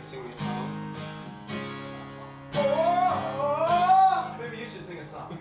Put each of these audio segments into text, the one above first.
sing me a song? Oh, maybe you should sing a song.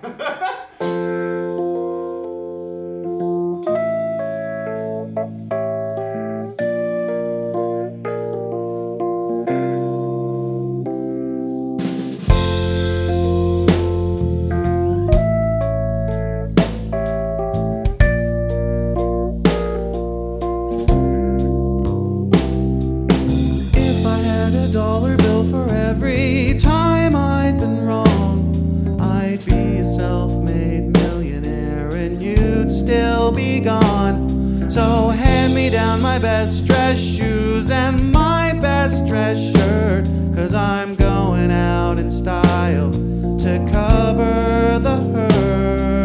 $1 bill for every time I'd been wrong, I'd be a self-made millionaire and you'd still be gone. So hand me down my best dress shoes and my best dress shirt, 'cause I'm going out in style to cover the hurt.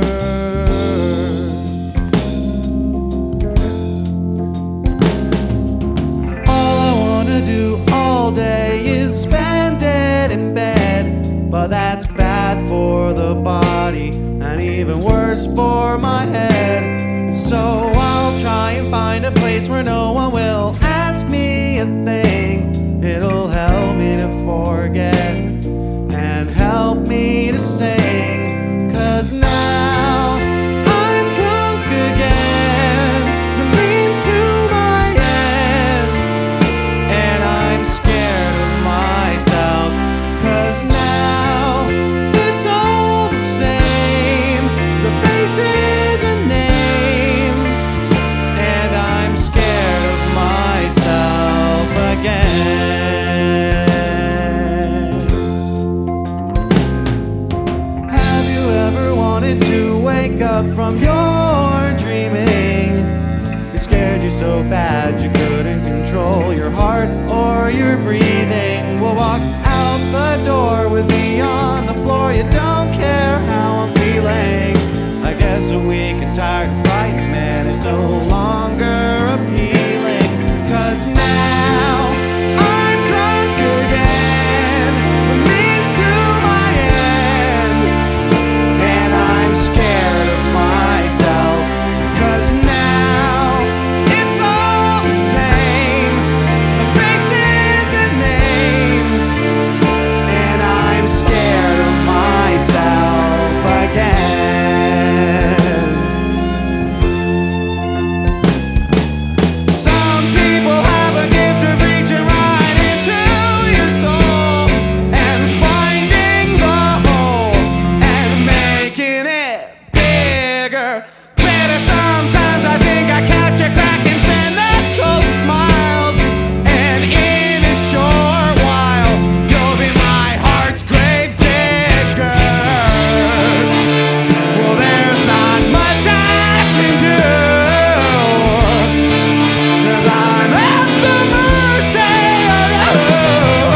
All I wanna do all day is spend it in bed, but that's bad for the body and even worse for my head. So I'll try and find a place where no one will ask me a thing. It'll help me to forget and help me to sing, 'cause now I'm drunk again. It means to my end, and I'm scared of myself, 'cause now it's all the same, the faces and names, and I'm scared of myself again. Have you ever wanted to wake up from your dreaming? It scared you so bad you couldn't control your heart or your breathing. Well, walk out the door with me on the floor. You don't care how I'm feeling. I guess a weak and tired and frightened man is no longer appealing, 'cause now I'm drunk again. It means to my end, and I'm scared of myself, 'cause now it's all the same, the faces and names, and I'm scared of myself again. Some people have a gift of reaching right into your soul and finding the hole and making it bigger, better. Sometimes I think I catch a crack and send the close smiles, and in a short while you'll be my heart's grave digger. Well, there's not much I can do, 'cause I'm at the mercy of you.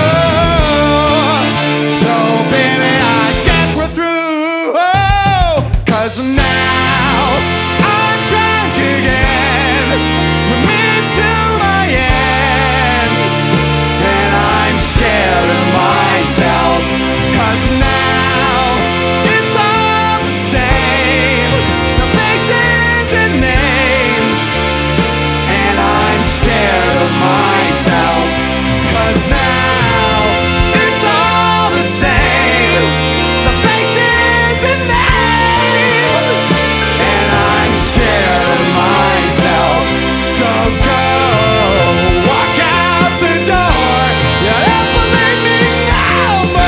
So baby, I guess we're through, 'cause now I'm drunk again. We're mid to my end, and I'm scared of myself, 'cause now it's all the same, the faces and names, and I'm scared of myself, 'cause now it's all the same, the faces and names, and I'm scared of myself. So go walk out the door, you'll never make me no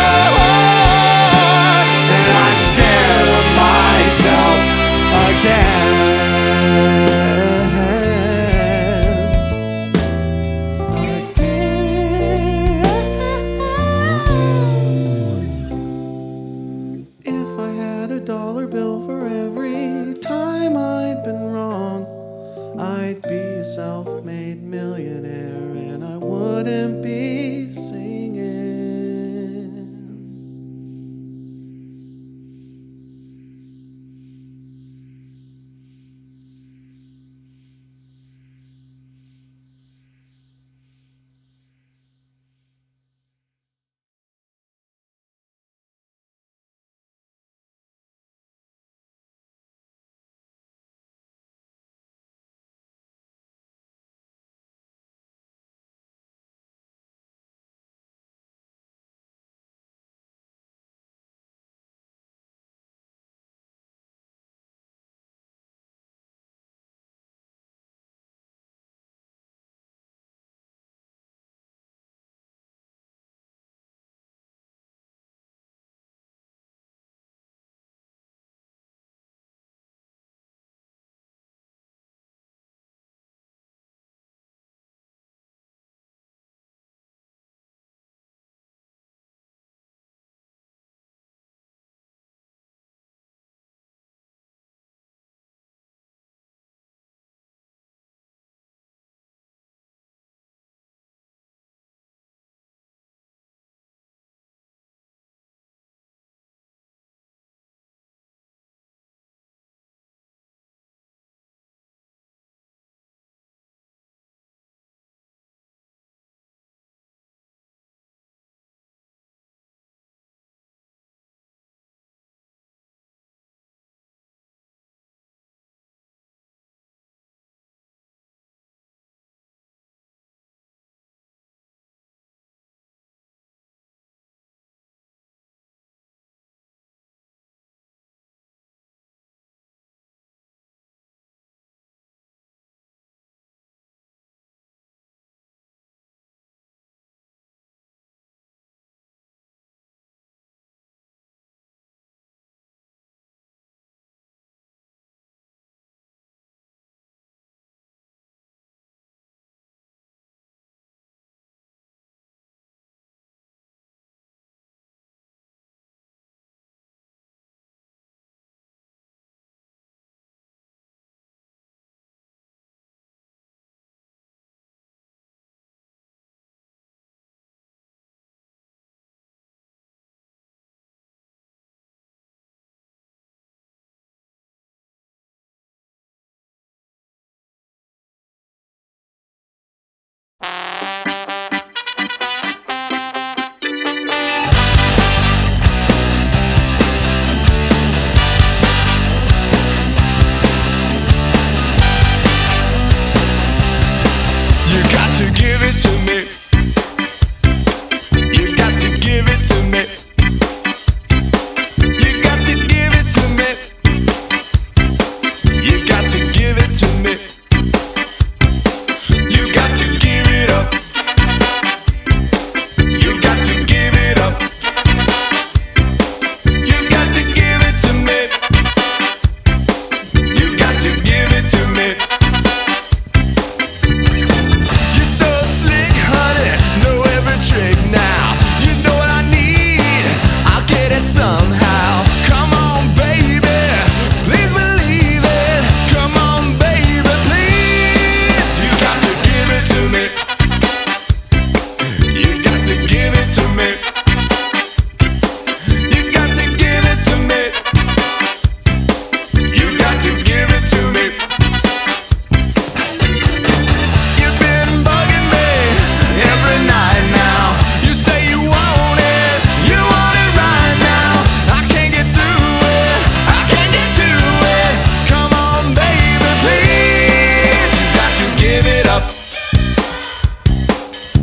more, and I'm scared of myself again. If I had $1 bill for every time I'd been wrong, I'd be a self-made millionaire and I wouldn't be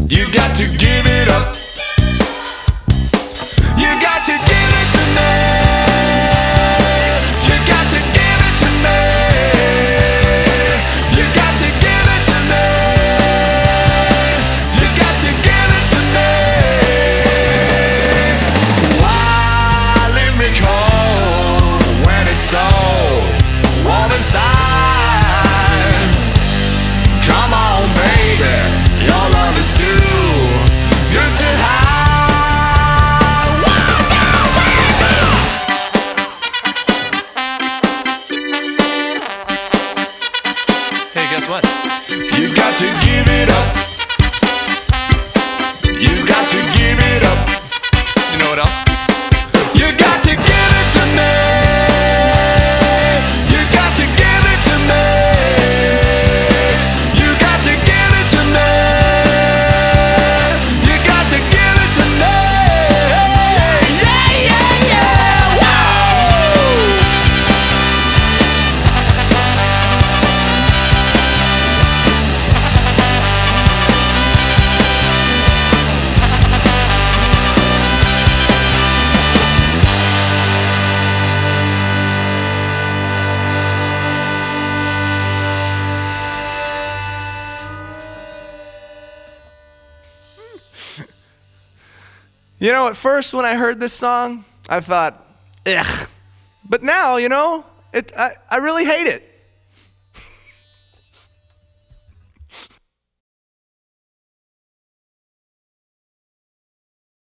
You got to give it up. You got to give it to me. You got to give it to me. You got to give it to me. You got to give it to me. Why leave me cold when it's so warm inside? Come on, baby, your love is too good to hide. Hey, guess what? You got to give it up. You got to give it up. You know what else? You got to give it to me. You got to give it to me. You got to give it to me. You got to give it to me. Yeah, yeah, yeah. Whoa! You know, at first when I heard this song, I thought, ugh. But now, you know, I really hate it.